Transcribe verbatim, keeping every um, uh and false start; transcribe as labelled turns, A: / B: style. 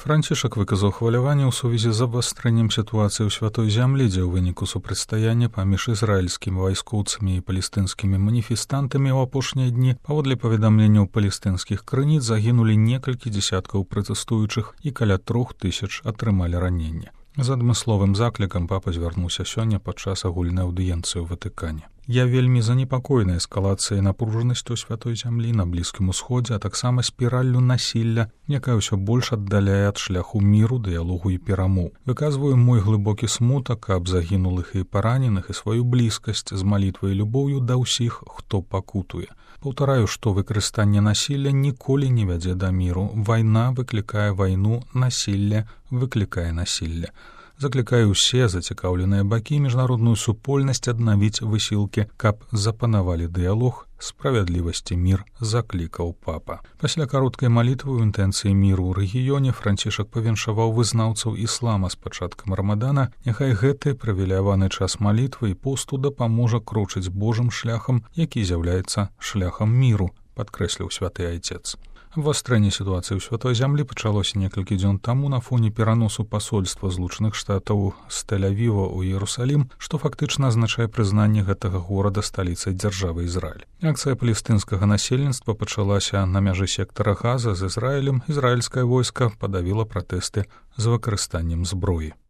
A: Францішак выказаў хваляванне ў сувязі з абвастрэннем сітуацыі ў святой зямлі, дзе ў выніку супрацьстаяння паміж ізраільскімі вайскоўцамі і палестынскімі маніфестантамі ў апошнія дні, паводле паведамленняў палестынскіх крыніц, загінулі некалькі дзесяткаў пратэстуючых і каля трох тысяч атрымалі раненне. З адмысловым заклікам папа звярнуўся сёння падчас агульнай аўдыенцыі ў Ватыкане. Я вельмі занепакоены эскалацыяй напружанасцю святой зямлі на Блізкім Усходзе, а таксама спіраллю насілля, якая ўсё больш аддаляе ад шляху міру, дыялогу і перамоў. Выказваю мой глыбокі смутак аб загінулых і параненых і сваю блізкасць з малітвай і любоўю да ўсіх, хто пакутуе. Паўтараю, што выкарыстанне насілля ніколі не вядзе да міру. Вайна выклікае вайну, насілля выклікае насілля. Заклікаю ўсе зацікаўленыя бакі міжнародную супольнасць аднавіць высілкі, каб запанавалі дыялог, справядлівасці мір, заклікаў папа. Пасля кароткай малітвы ў інтэнцыі міру ў рэгіёне Францішак павіншаваў вызнаўцаў іслама з пачаткам рамадана, няхай гэты прывіляваны час малітвы і посту дапаможа крочыць Божым шляхам, які з'яўляецца шляхам міру, падкрэсліў святы айцец. Абвастрэнне сітуацыі ў святой зямлі пачалося некалькі дзён таму на фоне пераносу пасольства Злучаных Штатаў з Тель-Авіва ў Іерусалім, што фактычна азначае прызнанне гэтага горада сталіцай дзяржавы Ізраіль. Акцыя палестынскага насельніцтва пачалася на мяжы сектара Газа з Ізраілем. Ізраільскае войска падавіла пратэсты з выкарыстаннем зброі.